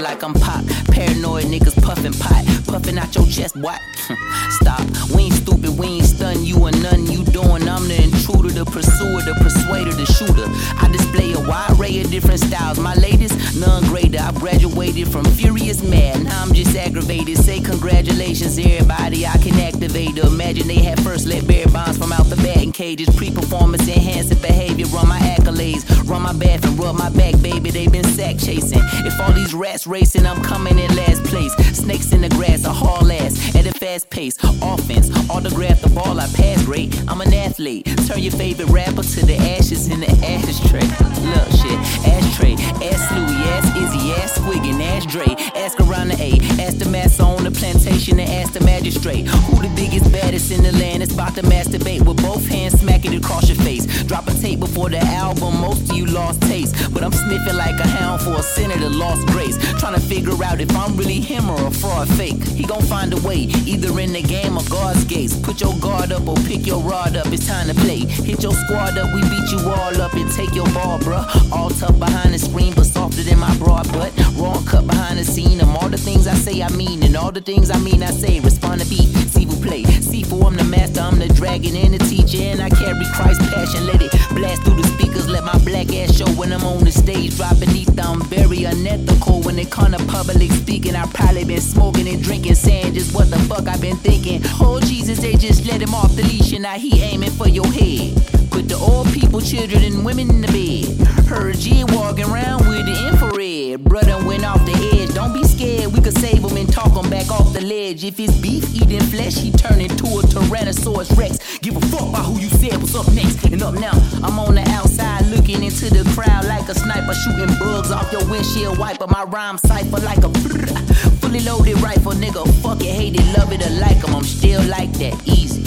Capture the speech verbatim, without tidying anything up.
like I'm pop. Paranoid niggas puffin' pot, puffin' out your chest, what? Stop, we ain't stupid, we ain't stun you or nothing you doing. I'm the intruder, the pursuer, the persuader, the shooter. I display a wide array of different styles. My latest, none greater. I graduated from furious mad, now I'm just aggravated. Say congratulations, everybody, I can activate the imagine they had first let bear bonds from out the batting cages. Pre-performance enhancing behavior, run my accolades, run my bath and rub my back, baby. They been sack chasing. If all these rats racing, I'm coming in last place. Snakes in the grass, a haul ass at a fast pace. Offense, autograph the ball, I pass great. I'm an athlete. Turn your favorite rapper to the ashes in the ashtray. Look shit, ashtray, ask Louie, ask Izzy, ask Squiggin, ask Dre, ask around the A, ask the massa on the plantation and ask the magistrate. Who the biggest baddest in the land is about to masturbate with both hands, smack it across your face. Drop a tape before the album, most of you lost taste, but I'm sniffing like a hound for a sinner that lost grace. Trying to figure out if I'm really him or a fraud fake. He gon' find a way, either in the game or God's gates. Put your guard up or pick your rod up, it's time to play. Hit your squad up, we beat you all up and take your ball, bruh. All tough behind the screen, but softer than my broad butt. Raw cut behind the scene, and all the things I say I mean, and all the things I mean I say. Respond to beat, see who play. See for I'm the master, I'm the dragon and the teacher, and I carry Christ's passion. Let it blast through the speakers, let my black ass show when I'm on the stage. Drop beneath, I'm very unethical when it come to public speaking. I probably been smoking and drinking, saying just what the fuck I been thinking. Oh Jesus, they just let him off the leash, and now he aiming for your head. Put the old people, children, and women in the bed. Heard G walking around with the infrared. Brother went off the edge, don't be scared, we could save him and talk him back off the ledge. If it's beef eating flesh, he turn into a Tyrannosaurus Rex. Give a fuck about who you said was up next. And up now, I'm on the outside looking into the crowd like a sniper, shooting bugs off your windshield wiper. My rhyme cipher like a fully loaded rifle, nigga. Fuck it, hate it, love it or like 'em, I'm still like that, easy.